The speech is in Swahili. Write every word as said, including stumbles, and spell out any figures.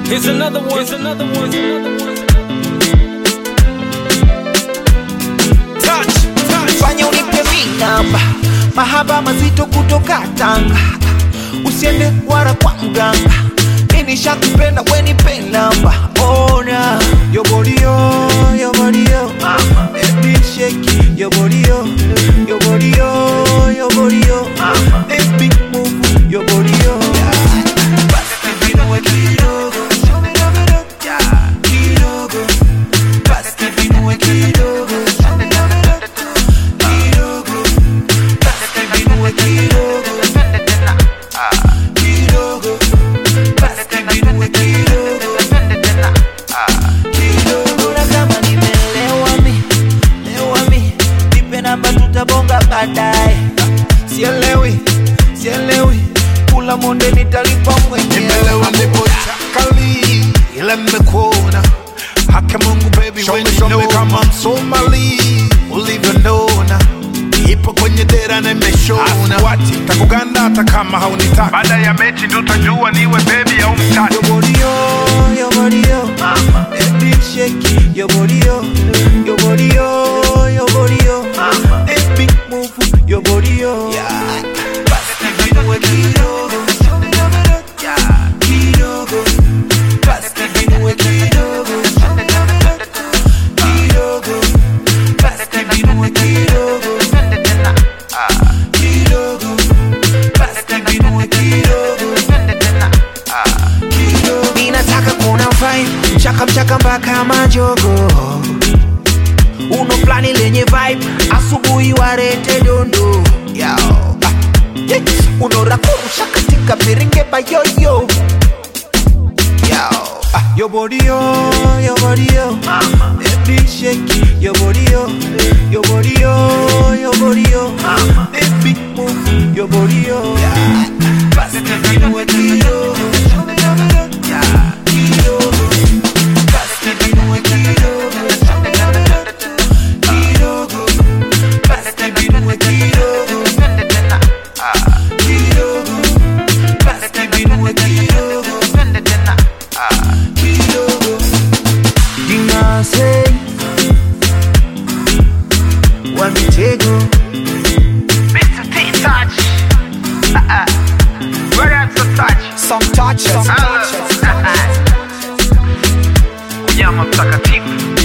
Here's another one. Here's another one. Here's another one. Touch, touch. Fanya unipe mi namba, mahaba mazito kutoka Tanga. Usiende wara kwa mganga, mimi shakupenda we nipe namba. Ona your body oh, your body oh, mama, baby shake your body oh, your body oh, your body oh, mama, baby move your body oh. Basi binue kidogo, kidogo, basi binue kidogo, kidogo, basi binue kidogo, kidogo, basi binue kidogo, kidogo. Na kama nimelewa mi, lewa mi, nipe namba tutabonga baadaye. Sielewi, sielewi, kula monde nitalipa mwenyewe. Nimelewa nipo chakali, ila nimekuona. Haki Mungu baby when you know kama Msomali ulivyonona. Ipo kwenye dera na imeshona. Wati takuganda hata kama haunitaki. Baada ya mechi ndo utajua niwe baby au mtaki. Your body oh, your body oh, mama, baby shake your body oh, your body oh, your body oh, mama, baby move your body oh. Basi binue kidogo, kidogo, basi binue kidogo, kidogo, basi binue kidogo, kidogo, basi binue kidogo, kidogo. Ninataka kuna vibe, mchaka mchaka mpaka majogo. Uno plani lenye vibe, asubuhi warete dondo. Yo, yeah. Unora kurusha katika biringe bayoyo. Yo, ah. Your body oh, your body oh, mama, baby shake your body oh, your body oh, your body oh, mama, baby move your body oh. Basi binue kidogo, kidogo, basi binue kidogo, kidogo, basi binue kidogo, kidogo, basi binue kidogo, kidogo. Dinase wa mitego Mister T-Touch. Uh-uh. Where that's the touch? some touches, some touches. Unyama mtakatifu.